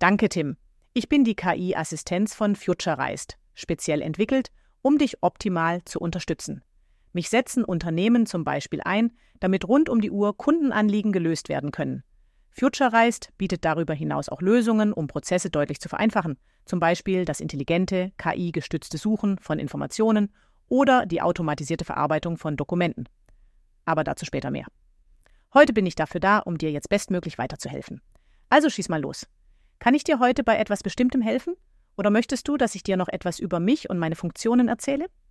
Danke, Tim. Ich bin die KI-Assistenz von Futurized, speziell entwickelt, um dich optimal zu unterstützen. Mich setzen Unternehmen zum Beispiel ein, damit rund um die Uhr Kundenanliegen gelöst werden können. Futurized bietet darüber hinaus auch Lösungen, um Prozesse deutlich zu vereinfachen, zum Beispiel das intelligente, KI-gestützte Suchen von Informationen oder die automatisierte Verarbeitung von Dokumenten. Aber dazu später mehr. Heute bin ich dafür da, um dir jetzt bestmöglich weiterzuhelfen. Also schieß mal los. Kann ich dir heute bei etwas Bestimmtem helfen? Oder möchtest du, dass ich dir noch etwas über mich und meine Funktionen erzähle?